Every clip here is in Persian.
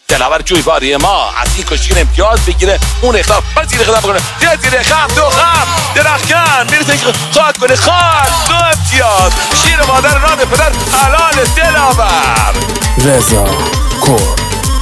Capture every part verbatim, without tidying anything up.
دلاور جویباری ما از این کشتیگیر امتیاز بگیره، اون اختلاف پس زیر خط بکنه، زیر زیر خط دو خط درخکن میره تنگ خواهد کنه، خواهد دو امتیاز. شیر مادر راد پدر حلال دلاور. رضا کرد.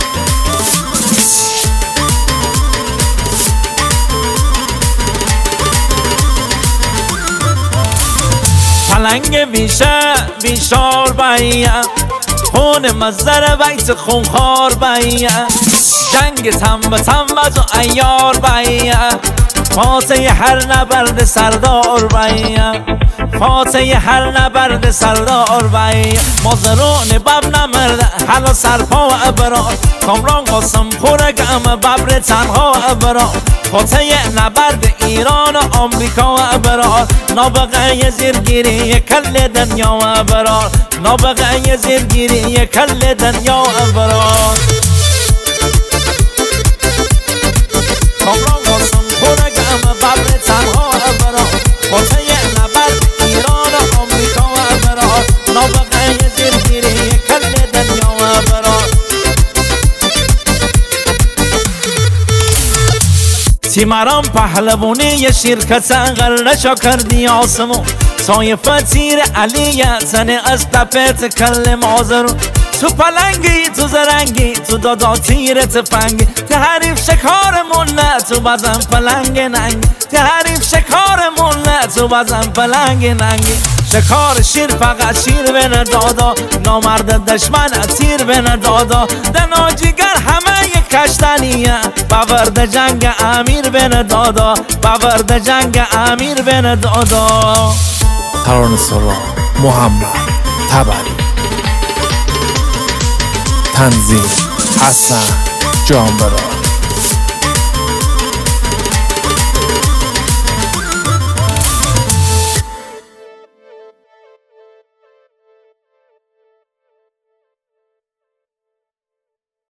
پلنگ ویشه ویشار بایم، خون مزدر بیت خونخوار بایم، جنگ تم به تم و ایار بایم، فاتح هر نبرد سردار بایم، فاتح هر نبرد سردار بایم. مازرون بب نمرد حالا سرپا و ابرار، کامران قاسم خورگم ببر تنها و ابرار، فاتح نبرد ایران و آمریکا و ابرار، نابغه زیرگیری کل دنیا و ابرار، نابغه زیرگیری کل دنیا و ابرار. کامران قاسم خورگم ببر تنها و ابرار، فاتح نبرد ایران و آمریکا و ابرار، نابغه زیرگیری کل دنیا و ابرار. تیمران پهلوانی یه شرکت غلشا کردی آسمون، سایفه تیر علی زنه از تپت کل مازرون، تو پلنگی تو زرنگی تو دادا تیر تفنگی، تحریف شکارمون نه تو بزن پلنگ ننگی، تحریف شکارمون نه تو بزن پلنگ ننگی. شکار شیر فقط شیر بین دادا، نامرد دشمن تیر بین دادا، دناجیگر همه یک کشتنیه، باورد جنگ امیر بین دادا، باورد جنگ امیر بین دادا. ترانه سرا محمد تبری، تنظیم حسن جانبرا.